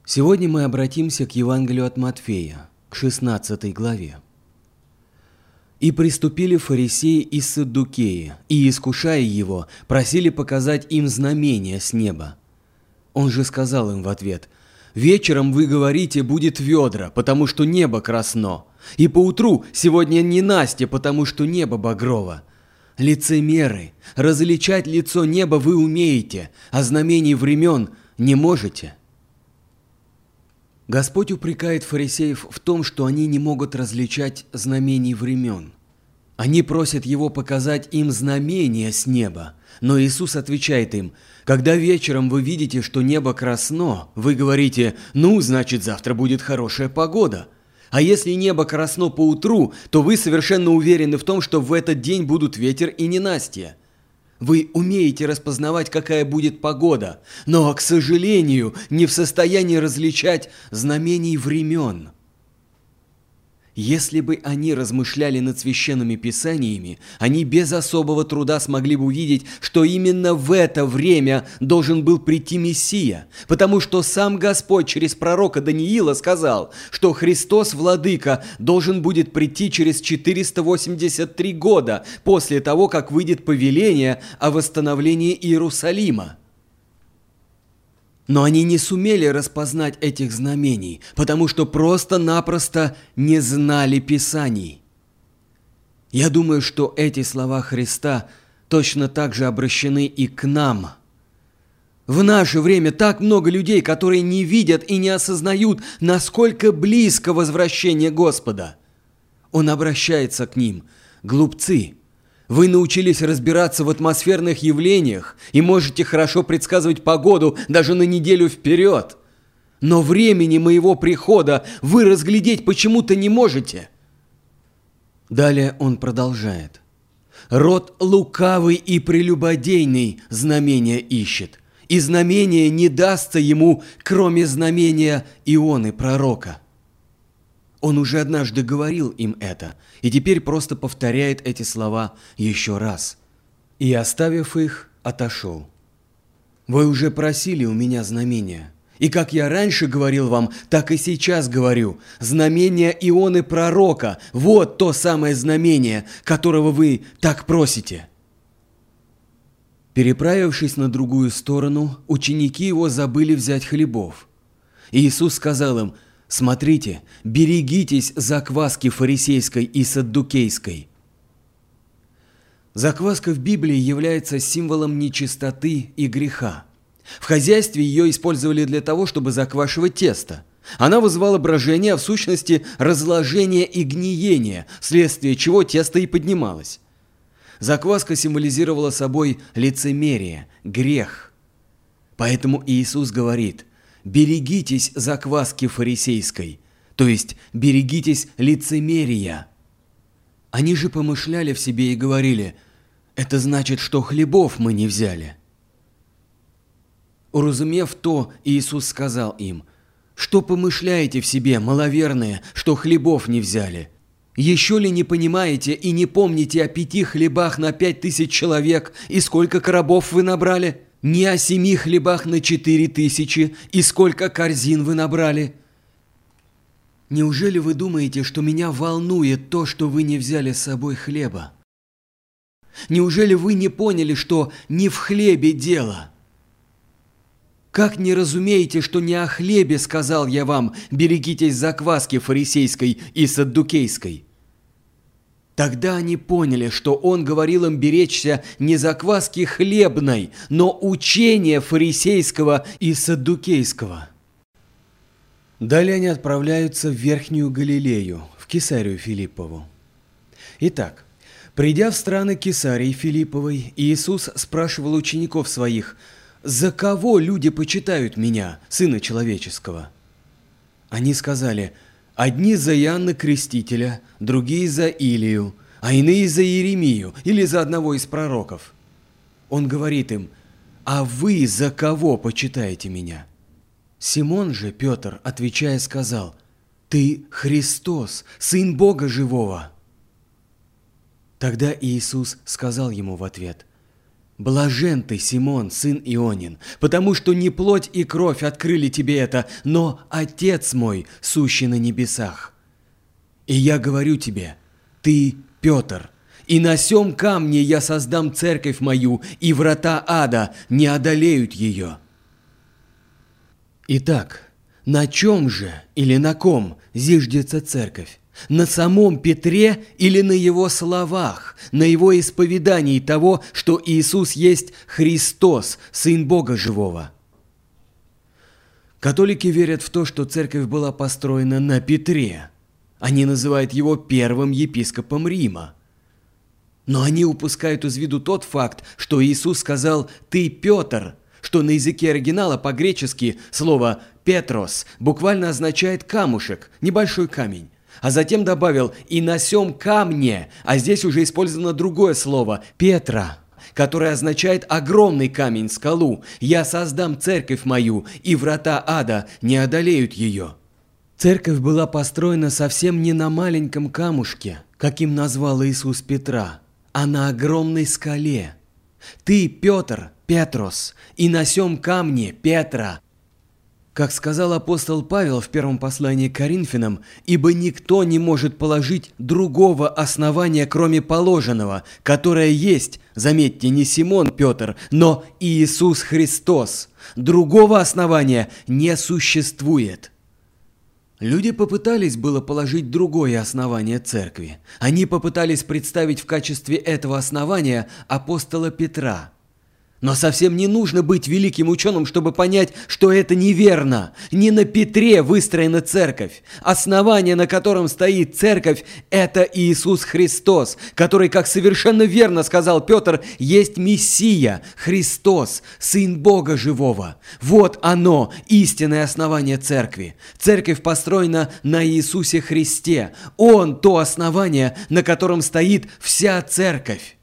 Сегодня мы обратимся к Евангелию от Матфея, к 16 главе. «И приступили фарисеи и саддукеи, и, искушая его, просили показать им знамения с неба. Он же сказал им в ответ: «Вечером вы говорите, будет ведра, потому что небо красно, и поутру сегодня ненастье, потому что небо багрово. Лицемеры, различать лицо неба вы умеете, а знамений времен не можете». Господь упрекает фарисеев в том, что они не могут различать знамений времен. Они просят Его показать им знамения с неба, но Иисус отвечает им: «Когда вечером вы видите, что небо красно, вы говорите: ну, значит, завтра будет хорошая погода. А если небо красно поутру, то вы совершенно уверены в том, что в этот день будут ветер и ненастье. Вы умеете распознавать, какая будет погода, но, к сожалению, не в состоянии различать знамений времен». Если бы они размышляли над священными писаниями, они без особого труда смогли бы увидеть, что именно в это время должен был прийти Мессия, потому что сам Господь через пророка Даниила сказал, что Христос, Владыка, должен будет прийти через 483 года после того, как выйдет повеление о восстановлении Иерусалима. Но они не сумели распознать этих знамений, потому что просто-напросто не знали Писаний. Я думаю, что эти слова Христа точно так же обращены и к нам. В наше время так много людей, которые не видят и не осознают, насколько близко возвращение Господа. Он обращается к ним: глупцы. Вы научились разбираться в атмосферных явлениях и можете хорошо предсказывать погоду даже на неделю вперед. Но времени моего прихода вы разглядеть почему-то не можете. Далее он продолжает: «Род лукавый и прелюбодейный знамения ищет, и знамение не дастся ему, кроме знамения Ионы пророка». Он уже однажды говорил им это, и теперь просто повторяет эти слова еще раз. «И, оставив их, отошел. Вы уже просили у меня знамения, и как я раньше говорил вам, так и сейчас говорю: знамение Ионы пророка – вот то самое знамение, которого вы так просите». Переправившись на другую сторону, ученики его забыли взять хлебов. Иисус сказал им: «Смотрите, берегитесь закваски фарисейской и саддукейской». Закваска в Библии является символом нечистоты и греха. В хозяйстве ее использовали для того, чтобы заквашивать тесто. Она вызывала брожение, а в сущности разложение и гниение, вследствие чего тесто и поднималось. Закваска символизировала собой лицемерие, грех. Поэтому Иисус говорит: «Берегитесь закваски фарисейской», то есть берегитесь лицемерия. Они же помышляли в себе и говорили: «Это значит, что хлебов мы не взяли». Уразумев то, Иисус сказал им: «Что помышляете в себе, маловерные, что хлебов не взяли? Еще ли не понимаете и не помните о 5 хлебах на 5000 человек и сколько коробов вы набрали? Не о 7 хлебах на 4000 и сколько корзин вы набрали? Неужели вы думаете, что меня волнует то, что вы не взяли с собой хлеба? Неужели вы не поняли, что не в хлебе дело? Как не разумеете, что не о хлебе сказал я вам: берегитесь закваски фарисейской и саддукейской?» Тогда они поняли, что он говорил им беречься не закваски хлебной, но учения фарисейского и саддукейского. Далее они отправляются в Верхнюю Галилею, в Кесарию Филиппову. Итак, придя в страны Кесарии Филипповой, Иисус спрашивал учеников своих: «За кого люди почитают меня, Сына Человеческого?» Они сказали: «Одни за Иоанна Крестителя, другие за Илию, а иные за Иеремию или за одного из пророков». Он говорит им: «А вы за кого почитаете меня?» Симон же, Петр, отвечая, сказал: «Ты Христос, Сын Бога Живого». Тогда Иисус сказал ему в ответ: «Блажен ты, Симон, сын Ионин, потому что не плоть и кровь открыли тебе это, но Отец мой, сущий на небесах. И я говорю тебе, ты Петр, и на сем камне я создам церковь мою, и врата ада не одолеют ее». Итак, на чем же или на ком зиждется церковь? На самом Петре или на его словах, на его исповедании того, что Иисус есть Христос, Сын Бога Живого? Католики верят в то, что церковь была построена на Петре. Они называют его первым епископом Рима. Но они упускают из виду тот факт, что Иисус сказал «ты Петр», что на языке оригинала по-гречески слово «петрос» буквально означает «камушек», небольшой камень. А затем добавил «и на сем камне», а здесь уже использовано другое слово «петра», которое означает «огромный камень, скалу». «Я создам церковь мою, и врата ада не одолеют ее». Церковь была построена совсем не на маленьком камушке, каким назвал Иисус Петра, а на огромной скале. «Ты, Петр, Петрос, и на сем камне, Петра». Как сказал апостол Павел в первом послании к Коринфянам, «Ибо никто не может положить другого основания, кроме положенного, которое есть, заметьте, не Симон Петр, но Иисус Христос. Другого основания не существует». Люди попытались было положить другое основание церкви. Они попытались представить в качестве этого основания апостола Петра. Но совсем не нужно быть великим ученым, чтобы понять, что это неверно. Не на Петре выстроена церковь. Основание, на котором стоит церковь, это Иисус Христос, который, как совершенно верно сказал Петр, есть Мессия, Христос, Сын Бога Живого. Вот оно, истинное основание церкви. Церковь построена на Иисусе Христе. Он то основание, на котором стоит вся церковь.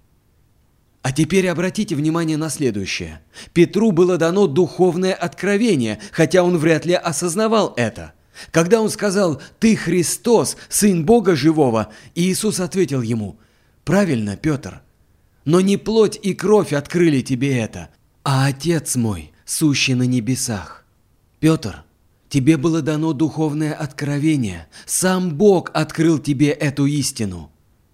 А теперь обратите внимание на следующее. Петру было дано духовное откровение, хотя он вряд ли осознавал это. Когда он сказал «Ты Христос, Сын Бога Живого», Иисус ответил ему «Правильно, Петр, но не плоть и кровь открыли тебе это, а Отец мой, сущий на небесах». Петр, тебе было дано духовное откровение, сам Бог открыл тебе эту истину.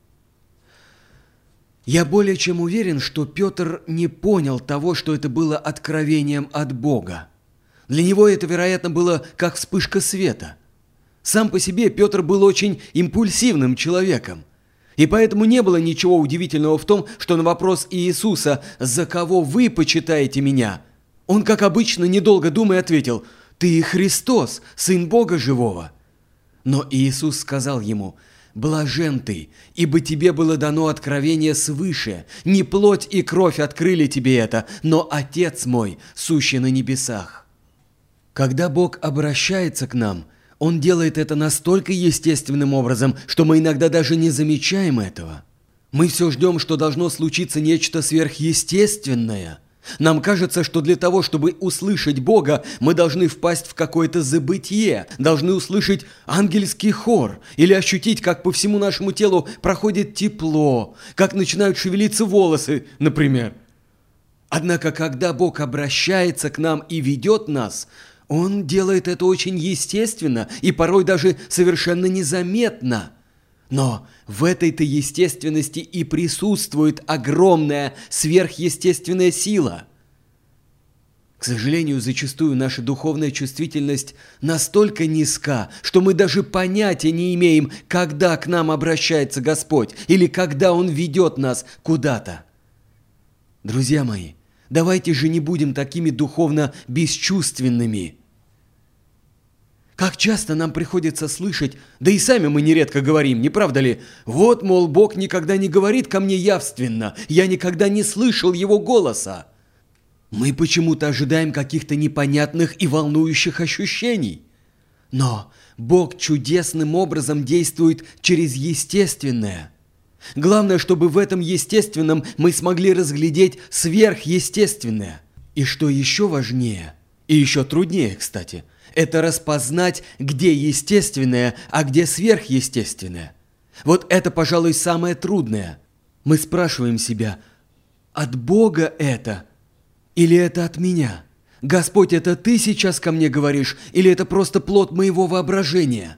Я более чем уверен, что Петр не понял того, что это было откровением от Бога. Для него это, вероятно, было как вспышка света. Сам по себе Петр был очень импульсивным человеком. И поэтому не было ничего удивительного в том, что на вопрос Иисуса «За кого вы почитаете меня?» он, как обычно, недолго думая, ответил «Ты Христос, Сын Бога Живого». Но Иисус сказал ему «Блажен ты, ибо тебе было дано откровение свыше, не плоть и кровь открыли тебе это, но Отец мой, сущий на небесах». Когда Бог обращается к нам, Он делает это настолько естественным образом, что мы иногда даже не замечаем этого. Мы все ждем, что должно случиться нечто сверхъестественное. Нам кажется, что для того, чтобы услышать Бога, мы должны впасть в какое-то забытье, должны услышать ангельский хор или ощутить, как по всему нашему телу проходит тепло, как начинают шевелиться волосы, например. Однако, когда Бог обращается к нам и ведет нас, Он делает это очень естественно и порой даже совершенно незаметно. Но в этой-то естественности и присутствует огромная сверхъестественная сила. К сожалению, зачастую наша духовная чувствительность настолько низка, что мы даже понятия не имеем, когда к нам обращается Господь или когда Он ведет нас куда-то. Друзья мои, давайте же не будем такими духовно бесчувственными. Как часто нам приходится слышать, да и сами мы нередко говорим, не правда ли? Вот, мол, Бог никогда не говорит ко мне явственно, я никогда не слышал Его голоса. Мы почему-то ожидаем каких-то непонятных и волнующих ощущений. Но Бог чудесным образом действует через естественное. Главное, чтобы в этом естественном мы смогли разглядеть сверхъестественное. И что еще важнее, и еще труднее, кстати, это распознать, где естественное, а где сверхъестественное. Вот это, пожалуй, самое трудное. Мы спрашиваем себя, от Бога это или это от меня? Господь, это Ты сейчас ко мне говоришь или это просто плод моего воображения?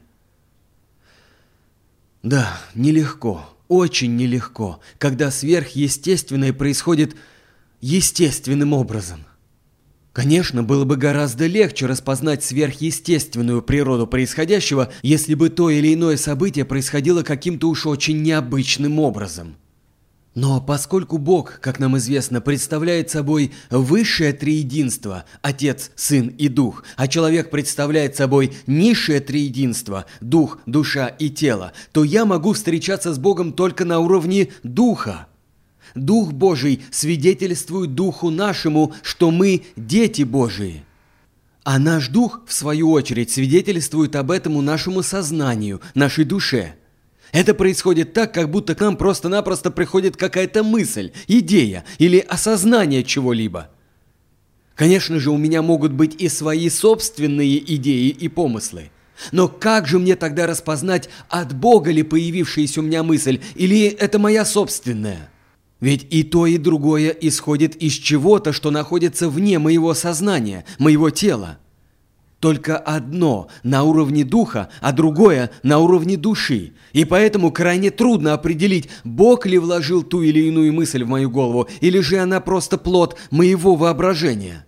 Да, нелегко, очень нелегко, когда сверхъестественное происходит естественным образом. Конечно, было бы гораздо легче распознать сверхъестественную природу происходящего, если бы то или иное событие происходило каким-то уж очень необычным образом. Но поскольку Бог, как нам известно, представляет собой высшее триединство – Отец, Сын и Дух, а человек представляет собой низшее триединство – Дух, Душа и Тело, то я могу встречаться с Богом только на уровне Духа. Дух Божий свидетельствует Духу нашему, что мы дети Божии. А наш Дух, в свою очередь, свидетельствует об этом нашему сознанию, нашей душе. Это происходит так, как будто к нам просто-напросто приходит какая-то мысль, идея или осознание чего-либо. Конечно же, у меня могут быть и свои собственные идеи и помыслы. Но как же мне тогда распознать, от Бога ли появившаяся у меня мысль, или это моя собственная? Ведь и то, и другое исходит из чего-то, что находится вне моего сознания, моего тела. Только одно на уровне духа, а другое на уровне души. И поэтому крайне трудно определить, Бог ли вложил ту или иную мысль в мою голову, или же она просто плод моего воображения.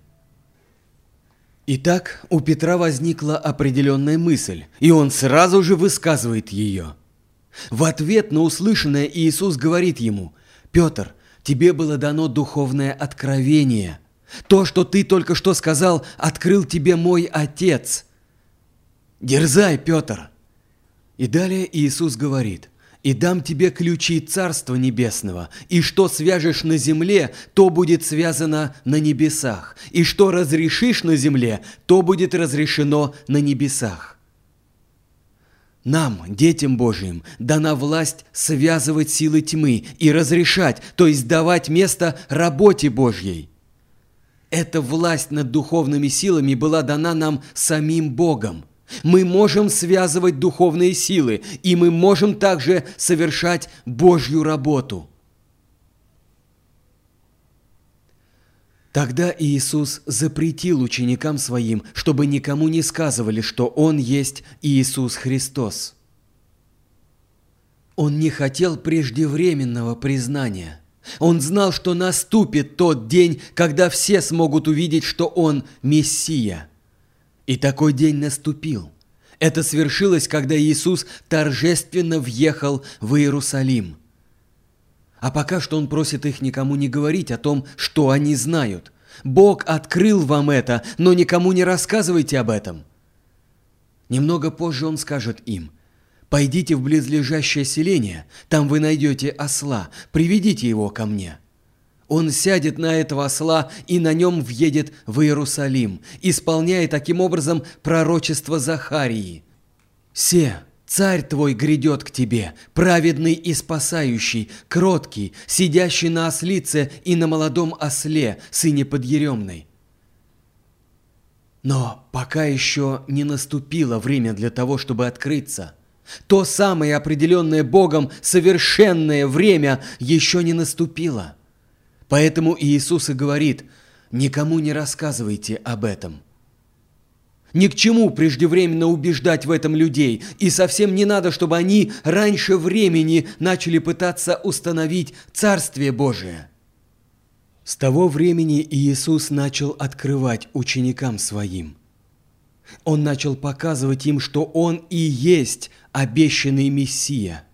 Итак, у Петра возникла определенная мысль, и он сразу же высказывает ее. В ответ на услышанное Иисус говорит ему: «Петр, тебе было дано духовное откровение. То, что ты только что сказал, открыл тебе мой Отец. Дерзай, Петр!» И далее Иисус говорит: «И дам тебе ключи Царства Небесного, и что свяжешь на земле, то будет связано на небесах, и что разрешишь на земле, то будет разрешено на небесах». Нам, детям Божиим, дана власть связывать силы тьмы и разрешать, то есть давать место работе Божьей. Эта власть над духовными силами была дана нам самим Богом. Мы можем связывать духовные силы, и мы можем также совершать Божью работу. Тогда Иисус запретил ученикам Своим, чтобы никому не сказывали, что Он есть Иисус Христос. Он не хотел преждевременного признания. Он знал, что наступит тот день, когда все смогут увидеть, что Он Мессия. И такой день наступил. Это свершилось, когда Иисус торжественно въехал в Иерусалим. А пока что Он просит их никому не говорить о том, что они знают. Бог открыл вам это, но никому не рассказывайте об этом. Немного позже Он скажет им: «Пойдите в близлежащее селение, там вы найдете осла, приведите его ко мне». Он сядет на этого осла и на нем въедет в Иерусалим, исполняя таким образом пророчество Захарии. «Се, царь твой грядет к тебе, праведный и спасающий, кроткий, сидящий на ослице и на молодом осле, сыне подъеремной». Но пока еще не наступило время для того, чтобы открыться. То самое определенное Богом совершенное время еще не наступило. Поэтому Иисус и говорит: «Никому не рассказывайте об этом». Ни к чему преждевременно убеждать в этом людей, и совсем не надо, чтобы они раньше времени начали пытаться установить Царствие Божие. С того времени Иисус начал открывать ученикам Своим. Он начал показывать им, что Он и есть обещанный Мессия.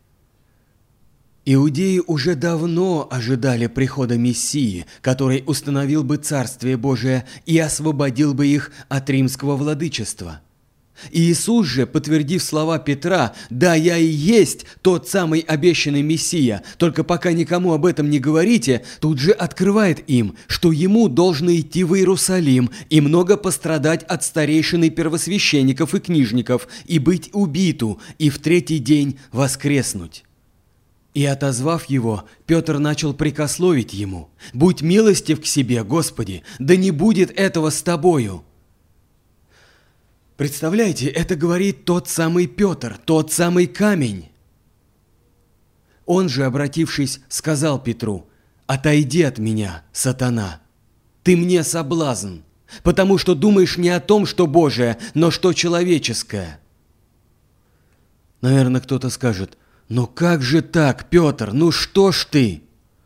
Иудеи уже давно ожидали прихода Мессии, который установил бы Царствие Божие и освободил бы их от римского владычества. Иисус же, подтвердив слова Петра: «Да, я и есть тот самый обещанный Мессия, только пока никому об этом не говорите», тут же открывает им, что ему должно идти в Иерусалим и много пострадать от старейшин первосвященников и книжников, и быть убиту, и в третий день воскреснуть. И, отозвав его, Петр начал прикословить ему: «Будь милостив к себе, Господи, да не будет этого с тобою». Представляете, это говорит тот самый Петр, тот самый камень. Он же, обратившись, сказал Петру: «Отойди от меня, сатана! Ты мне соблазн, потому что думаешь не о том, что Божие, но что человеческое». Наверное, кто-то скажет: «Ну как же так, Петр, ну что ж ты?»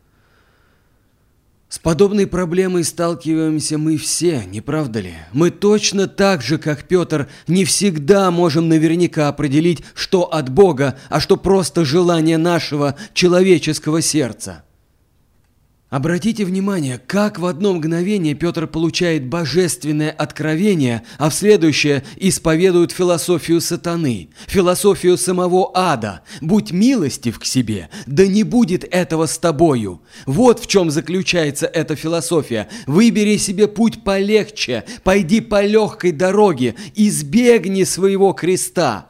С подобной проблемой сталкиваемся мы все, не правда ли? Мы точно так же, как Петр, не всегда можем наверняка определить, что от Бога, а что просто желание нашего человеческого сердца. Обратите внимание, как в одно мгновение Петр получает божественное откровение, а в следующее исповедует философию сатаны, философию самого ада. «Будь милостив к себе, да не будет этого с тобою». Вот в чем заключается эта философия. Выбери себе путь полегче, пойди по легкой дороге, избегни своего креста.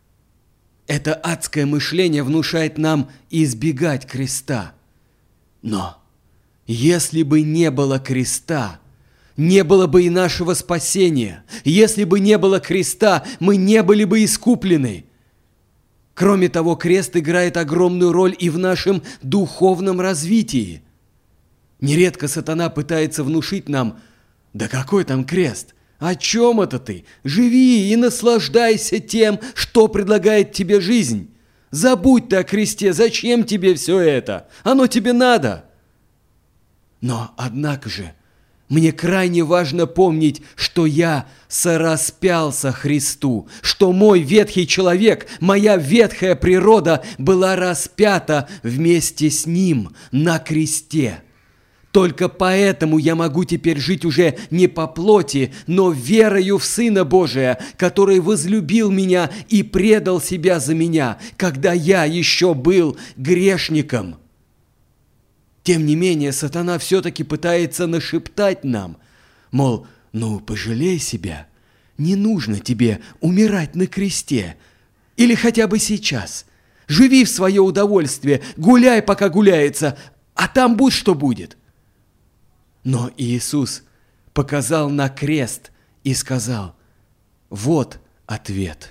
Это адское мышление внушает нам избегать креста. Но если бы не было креста, не было бы и нашего спасения. Если бы не было креста, мы не были бы искуплены. Кроме того, крест играет огромную роль и в нашем духовном развитии. Нередко сатана пытается внушить нам: «Да какой там крест? О чем это ты? Живи и наслаждайся тем, что предлагает тебе жизнь. Забудь ты о кресте, зачем тебе все это? Оно тебе надо». Но, однако же, мне крайне важно помнить, что я сораспялся Христу, что мой ветхий человек, моя ветхая природа была распята вместе с Ним на кресте. Только поэтому я могу теперь жить уже не по плоти, но верою в Сына Божия, который возлюбил меня и предал себя за меня, когда я еще был грешником. Тем не менее, сатана все-таки пытается нашептать нам, мол, ну пожалей себя, не нужно тебе умирать на кресте, или хотя бы сейчас. Живи в свое удовольствие, гуляй, пока гуляется, а там будь что будет. Но Иисус показал на крест и сказал: вот ответ.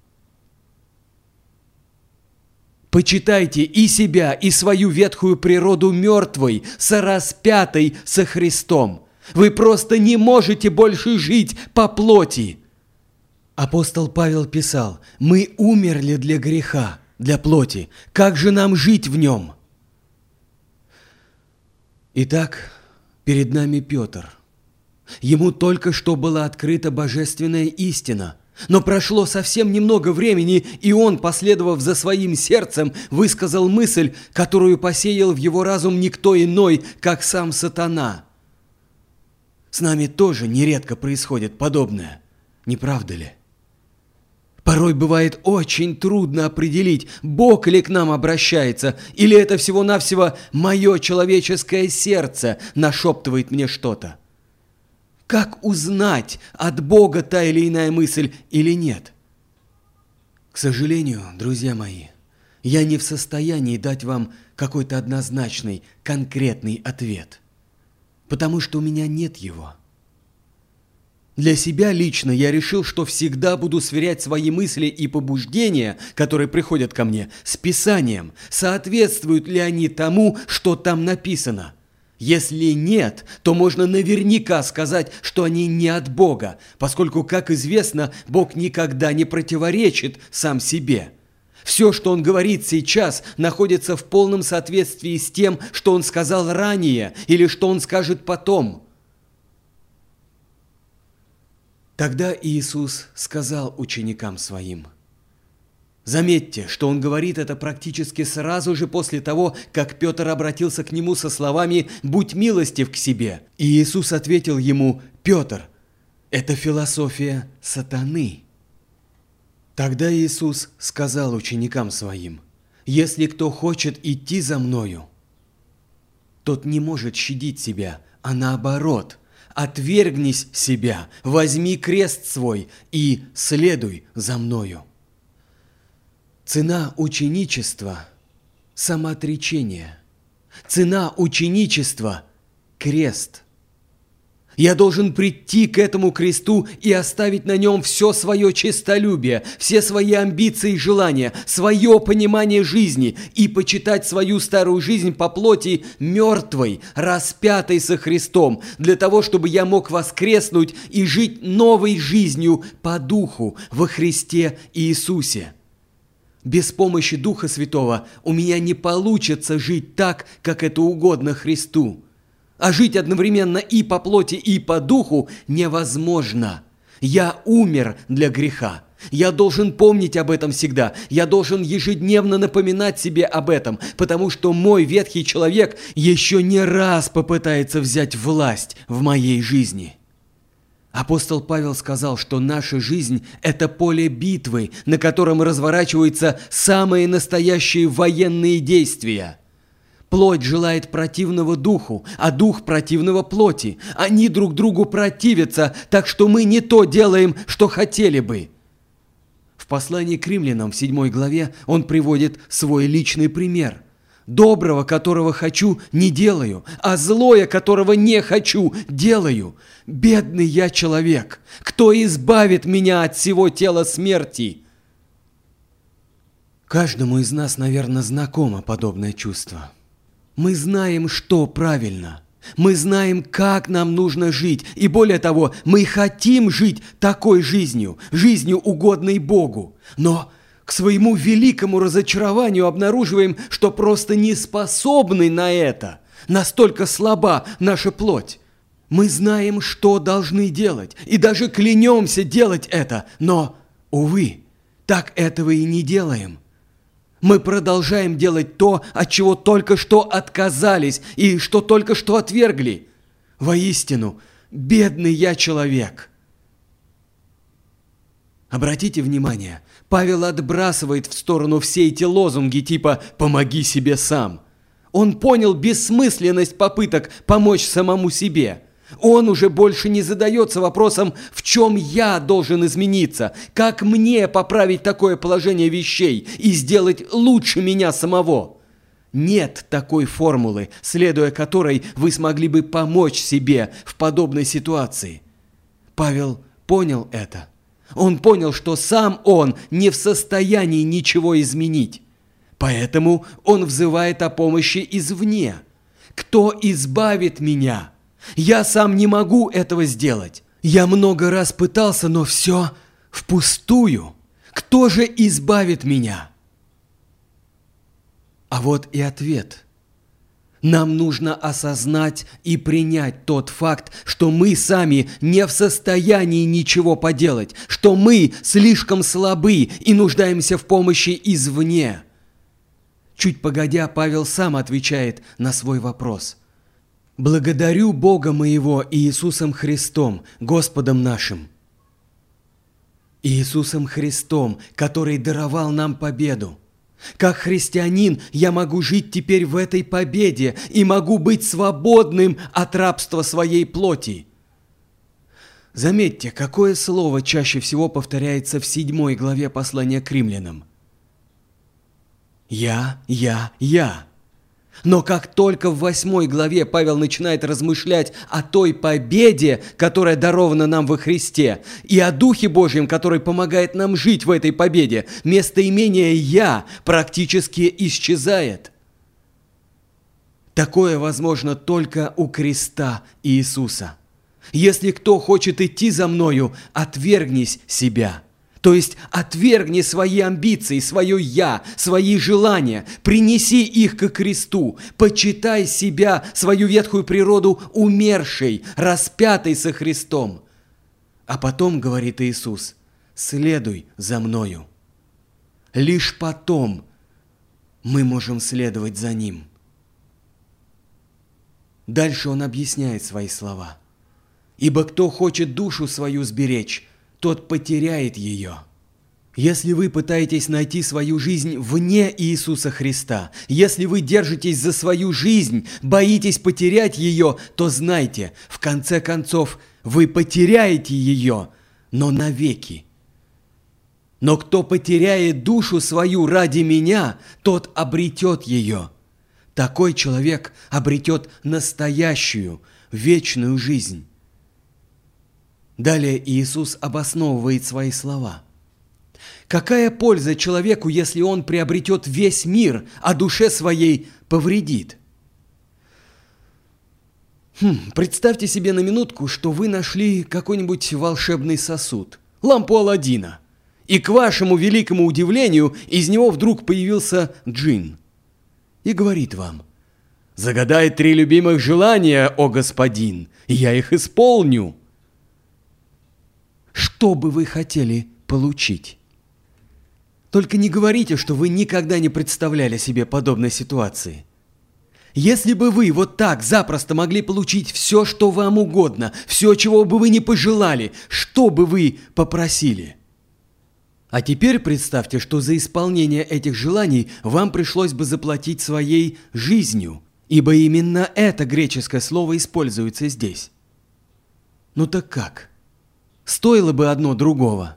Почитайте и себя, и свою ветхую природу мертвой, сораспятой со Христом. Вы просто не можете больше жить по плоти. Апостол Павел писал: «Мы умерли для греха, для плоти. Как же нам жить в нем?» Итак, перед нами Петр. Ему только что была открыта божественная истина. Но прошло совсем немного времени, и он, последовав за своим сердцем, высказал мысль, которую посеял в его разум никто иной, как сам сатана. С нами тоже нередко происходит подобное, не правда ли? Порой бывает очень трудно определить, Бог ли к нам обращается, или это всего-навсего мое человеческое сердце нашептывает мне что-то. Как узнать, от Бога та или иная мысль или нет? К сожалению, друзья мои, я не в состоянии дать вам какой-то однозначный, конкретный ответ, потому что у меня нет его. Для себя лично я решил, что всегда буду сверять свои мысли и побуждения, которые приходят ко мне, с Писанием, соответствуют ли они тому, что там написано. Если нет, то можно наверняка сказать, что они не от Бога, поскольку, как известно, Бог никогда не противоречит сам себе. Все, что Он говорит сейчас, находится в полном соответствии с тем, что Он сказал ранее или что Он скажет потом. Тогда Иисус сказал ученикам Своим. Заметьте, что Он говорит это практически сразу же после того, как Петр обратился к Нему со словами «Будь милостив к себе». И Иисус ответил ему: «Петр, это философия сатаны». Тогда Иисус сказал ученикам Своим: «Если кто хочет идти за Мною, тот не может щадить себя, а наоборот, отвергнись себя, возьми крест свой и следуй за Мною». Цена ученичества – самоотречение. Цена ученичества – крест. Я должен прийти к этому кресту и оставить на нем все свое честолюбие, все свои амбиции и желания, свое понимание жизни и почитать свою старую жизнь по плоти мертвой, распятой со Христом, для того, чтобы я мог воскреснуть и жить новой жизнью по духу во Христе Иисусе. Без помощи Духа Святого у меня не получится жить так, как это угодно Христу. А жить одновременно и по плоти, и по духу невозможно. Я умер для греха. Я должен помнить об этом всегда. Я должен ежедневно напоминать себе об этом, потому что мой ветхий человек еще не раз попытается взять власть в моей жизни. Апостол Павел сказал, что наша жизнь – это поле битвы, на котором разворачиваются самые настоящие военные действия. Плоть желает противного духу, а дух противного плоти. Они друг другу противятся, так что мы не то делаем, что хотели бы. В послании к римлянам в 7 главе он приводит свой личный пример. «Доброго, которого хочу, не делаю, а злое, которого не хочу, делаю. Бедный я человек! Кто избавит меня от всего тела смерти?» Каждому из нас, наверное, знакомо подобное чувство. Мы знаем, что правильно. Мы знаем, как нам нужно жить. И более того, мы хотим жить такой жизнью, жизнью, угодной Богу. Но к своему великому разочарованию обнаруживаем, что просто не способны на это. Настолько слаба наша плоть. Мы знаем, что должны делать, и даже клянемся делать это. Но, увы, так этого и не делаем. Мы продолжаем делать то, от чего только что отказались и что только что отвергли. Воистину, бедный я человек. Обратите внимание, Павел отбрасывает в сторону все эти лозунги типа «помоги себе сам». Он понял бессмысленность попыток помочь самому себе. Он уже больше не задается вопросом, в чем я должен измениться, как мне поправить такое положение вещей и сделать лучше меня самого. Нет такой формулы, следуя которой вы смогли бы помочь себе в подобной ситуации. Павел понял это. Он понял, что сам он не в состоянии ничего изменить. Поэтому он взывает о помощи извне. «Кто избавит меня? Я сам не могу этого сделать. Я много раз пытался, но все впустую. Кто же избавит меня?» А вот и ответ. Нам нужно осознать и принять тот факт, что мы сами не в состоянии ничего поделать, что мы слишком слабы и нуждаемся в помощи извне. Чуть погодя, Павел сам отвечает на свой вопрос. «Благодарю Бога моего Иисусом Христом, Господом нашим». Иисусом Христом, который даровал нам победу. Как христианин я могу жить теперь в этой победе и могу быть свободным от рабства своей плоти. Заметьте, какое слово чаще всего повторяется в 7 главе послания к римлянам. Я. Но как только в 8 главе Павел начинает размышлять о той победе, которая дарована нам во Христе, и о Духе Божьем, который помогает нам жить в этой победе, местоимение «я» практически исчезает. Такое возможно только у креста Иисуса. Если кто хочет идти за мною, отвергнись себя. То есть отвергни свои амбиции, свое «я», свои желания, принеси их ко кресту, почитай себя, свою ветхую природу умершей, распятой со Христом. А потом, говорит Иисус, следуй за мною. Лишь потом мы можем следовать за Ним. Дальше Он объясняет свои слова. «Ибо кто хочет душу свою сберечь, тот потеряет ее». Если вы пытаетесь найти свою жизнь вне Иисуса Христа, если вы держитесь за свою жизнь, боитесь потерять ее, то знайте, в конце концов, вы потеряете ее, но навеки. Но кто потеряет душу свою ради меня, тот обретет ее. Такой человек обретет настоящую, вечную жизнь. Далее Иисус обосновывает свои слова. Какая польза человеку, если он приобретет весь мир, а душе своей повредит? Представьте себе на минутку, что вы нашли какой-нибудь волшебный сосуд, лампу Аладдина, и к вашему великому удивлению из него вдруг появился джинн и говорит вам: «Загадай 3 любимых желания, о господин, и я их исполню». Что бы вы хотели получить? Только не говорите, что вы никогда не представляли себе подобной ситуации. Если бы вы вот так запросто могли получить все, что вам угодно, все, чего бы вы не пожелали, что бы вы попросили? А теперь представьте, что за исполнение этих желаний вам пришлось бы заплатить своей жизнью, ибо именно это греческое слово используется здесь. Ну так как? Стоило бы одно другого?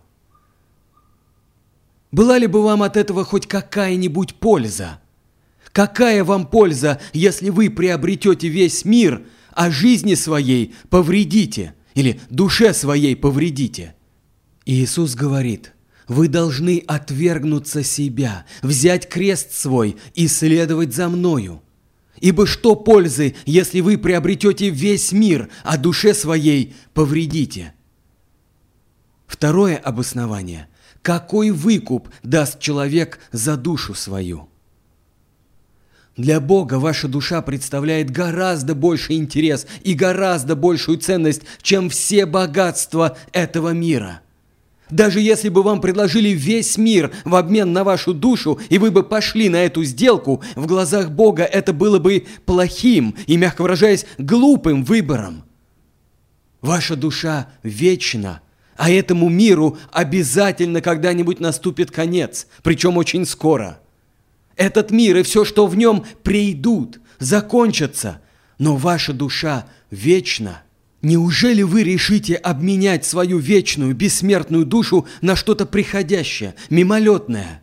Была ли бы вам от этого хоть какая-нибудь польза? Какая вам польза, если вы приобретете весь мир, а жизни своей повредите или душе своей повредите? Иисус говорит: вы должны отвергнуться себя, взять крест свой и следовать за Мною. Ибо что пользы, если вы приобретете весь мир, а душе своей повредите? Второе обоснование. Какой выкуп даст человек за душу свою? Для Бога ваша душа представляет гораздо больший интерес и гораздо большую ценность, чем все богатства этого мира. Даже если бы вам предложили весь мир в обмен на вашу душу, и вы бы пошли на эту сделку, в глазах Бога это было бы плохим и, мягко выражаясь, глупым выбором. Ваша душа вечна, а этому миру обязательно когда-нибудь наступит конец, причем очень скоро. Этот мир и все, что в нем, придут, закончатся, но ваша душа вечна. Неужели вы решите обменять свою вечную, бессмертную душу на что-то приходящее, мимолетное?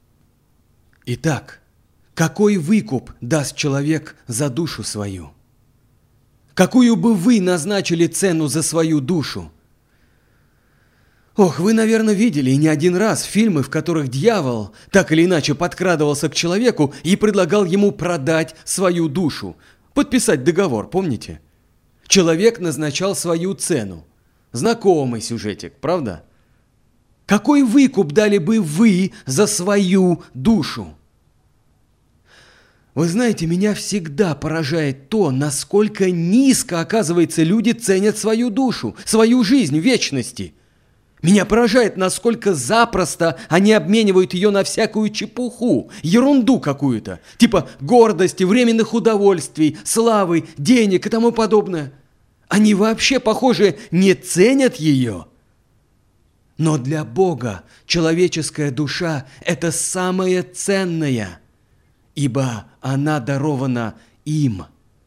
Итак, какой выкуп даст человек за душу свою? Какую бы вы назначили цену за свою душу? Ох, вы, наверное, видели не один раз фильмы, в которых дьявол так или иначе подкрадывался к человеку и предлагал ему продать свою душу, подписать договор, помните? Человек назначал свою цену. Знакомый сюжетик, правда? Какой выкуп дали бы вы за свою душу? Вы знаете, меня всегда поражает то, насколько низко, оказывается, люди ценят свою душу, свою жизнь в вечности. Меня поражает, насколько запросто они обменивают ее на всякую чепуху, ерунду какую-то, типа гордости, временных удовольствий, славы, денег и тому подобное. Они вообще, похоже, не ценят ее. Но для Бога человеческая душа – это самое ценное, ибо она дарована им.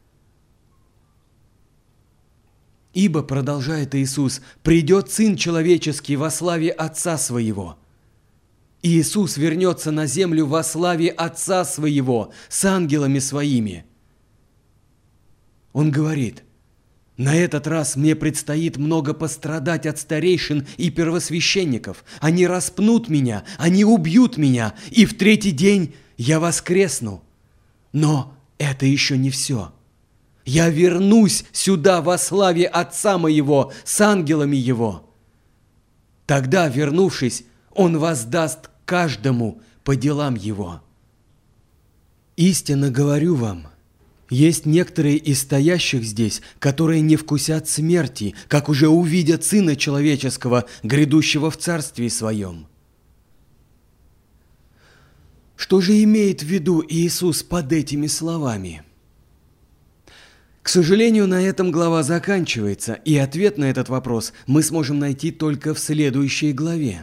Ибо, продолжает Иисус, придет Сын Человеческий во славе Отца Своего. Иисус вернется на землю во славе Отца Своего с ангелами Своими. Он говорит: на этот раз мне предстоит много пострадать от старейшин и первосвященников. Они распнут меня, они убьют меня, и в 3-й день я воскресну. Но это еще не все. Я вернусь сюда во славе Отца Моего с ангелами Его. Тогда, вернувшись, Он воздаст каждому по делам его. Истинно говорю вам, есть некоторые из стоящих здесь, которые не вкусят смерти, как уже увидят Сына Человеческого, грядущего в Царстве Своем. Что же имеет в виду Иисус под этими словами? К сожалению, на этом глава заканчивается, и ответ на этот вопрос мы сможем найти только в следующей главе.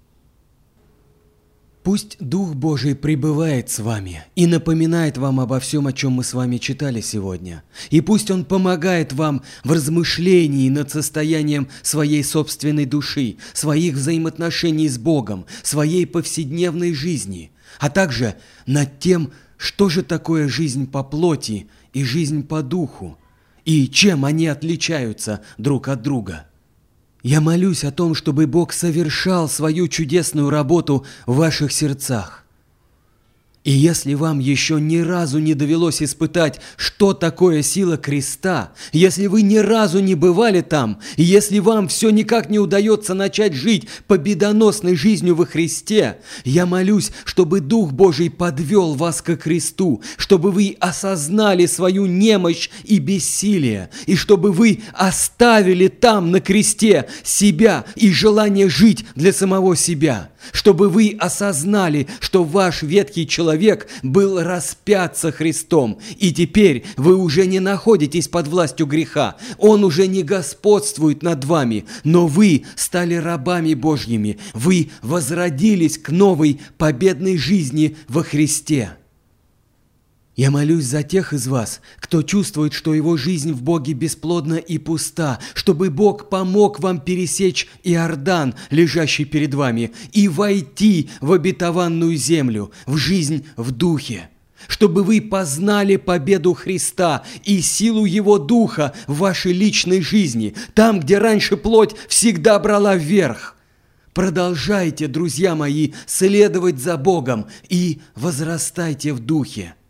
Пусть Дух Божий пребывает с вами и напоминает вам обо всем, о чем мы с вами читали сегодня. И пусть Он помогает вам в размышлении над состоянием своей собственной души, своих взаимоотношений с Богом, своей повседневной жизни, а также над тем, что же такое жизнь по плоти и жизнь по духу, и чем они отличаются друг от друга. Я молюсь о том, чтобы Бог совершал свою чудесную работу в ваших сердцах. И если вам еще ни разу не довелось испытать, что такое сила креста, если вы ни разу не бывали там, и если вам все никак не удается начать жить победоносной жизнью во Христе, я молюсь, чтобы Дух Божий подвел вас ко кресту, чтобы вы осознали свою немощь и бессилие, и чтобы вы оставили там на кресте себя и желание жить для самого себя, чтобы вы осознали, что ваш ветхий человек был распят со Христом, и теперь вы уже не находитесь под властью греха, он уже не господствует над вами, но вы стали рабами Божьими, вы возродились к новой победной жизни во Христе. Я молюсь за тех из вас, кто чувствует, что его жизнь в Боге бесплодна и пуста, чтобы Бог помог вам пересечь Иордан, лежащий перед вами, и войти в обетованную землю, в жизнь в Духе, чтобы вы познали победу Христа и силу Его Духа в вашей личной жизни, там, где раньше плоть всегда брала вверх. Продолжайте, друзья мои, следовать за Богом и возрастайте в Духе.